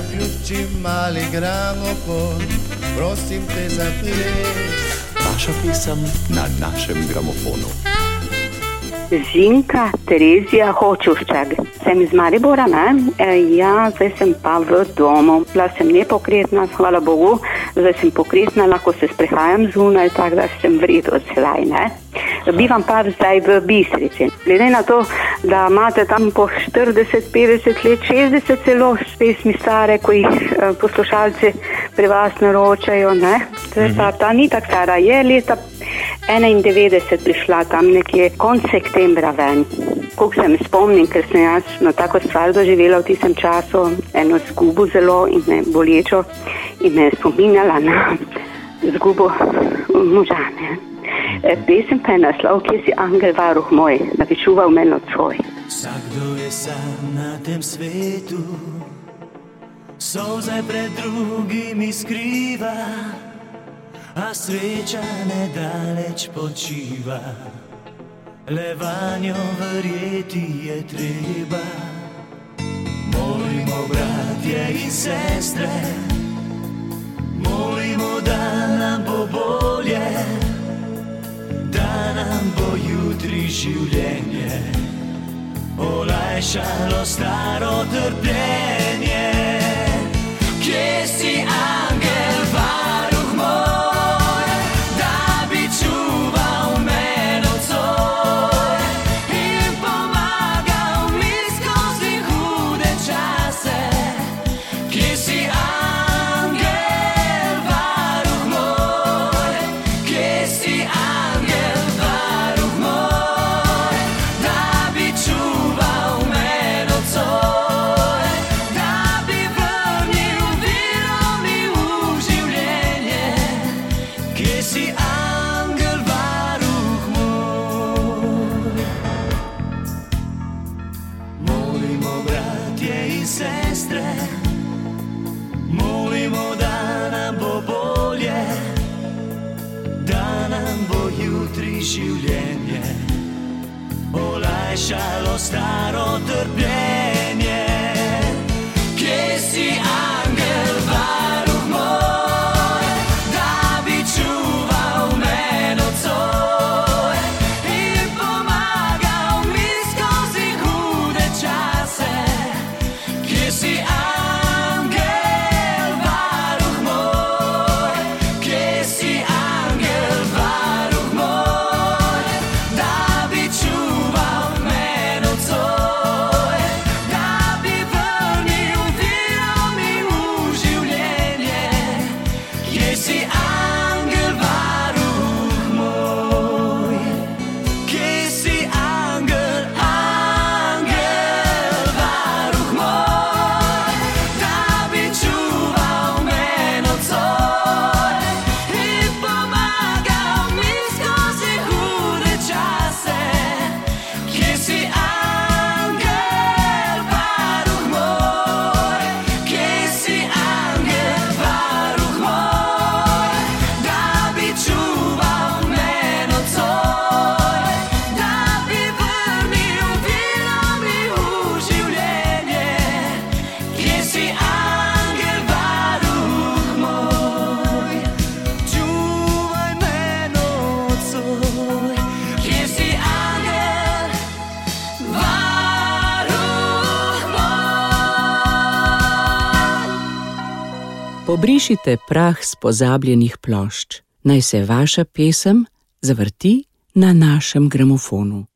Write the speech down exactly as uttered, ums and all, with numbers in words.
zaključi mali gramofon, prosim te za ples. Vaša pesem na našem gramofonu. Zinka Terezija Hočuščak. Sem iz Maribora, ne? E, ja, zdaj sem pa v domu. Bila sem nepokretna, hvala Bogu. Zdaj sem pokretna, lahko se sprehajam zunaj, tako da sem v redu celaj, ne? Bivam pa zdaj v Bistrici. Glede na to, da imate tam po štirideset, petdeset let, šestdeset celo pesmi stare, ko jih eh, poslušalci pri vas naročajo, ne? Zdaj pa ta ni tak stara, je leta enaindevetdeset prišla tam nekje konc septembra ven. Koliko se mi spomnim, ker sem jaz na tako stvar doživela v tistem času, eno zgubo zelo in me bolečo in me spominjala na zgubo moža, ne. Pesem pa je naslov, Kje si angel varuh moj, da bi čuval mene od svoj. Vsakdo je sam na tem svetu, solze pred drugimi skriva, a sveča nedaleč počiva, le vanjo verjeti je treba. Molimo bratje in sestre, molimo, da nam bo bolje, da nam bo jutri življenje olajšalo staro trpljenje. Kje si angel varuh moj, da bi čuval me nocoj in pomagal mi skozi hude čase. Kje si angel varuh moj, kje si angel varuh moj, da bi čuval me nocoj, da bi vrnil vero mi v življenje. Kje si angel varuh moj. Molimo bratje in sestre, molimo, da nam bo bolje, da nam bo jutri življenje olajšalo staro trpljenje. Kje si angel varuh moj, da bi čuval me nocoj in pomagal mi skozi hude čase. Kje si angel varuh moj, kje si angel varuh moj, da bi čuval me nocoj, da bi vrnil vero mi v življenje. Kje si angel varuh moj, kje si angel, angel varuh moj, da bi čuval me nocoj in pomagal mi skozi hude čase. Kje si angel varuh moj, kje si angel varuh moj, da bi čuval me nocoj, da bi vrnil vero mi v življenje. Kje si angel varuh moj, čuvaj me nocoj. Kje si angel varuh moj. Pobrišite prah s pozabljenih plošč. Naj se vaša pesem zavrti na našem gramofonu.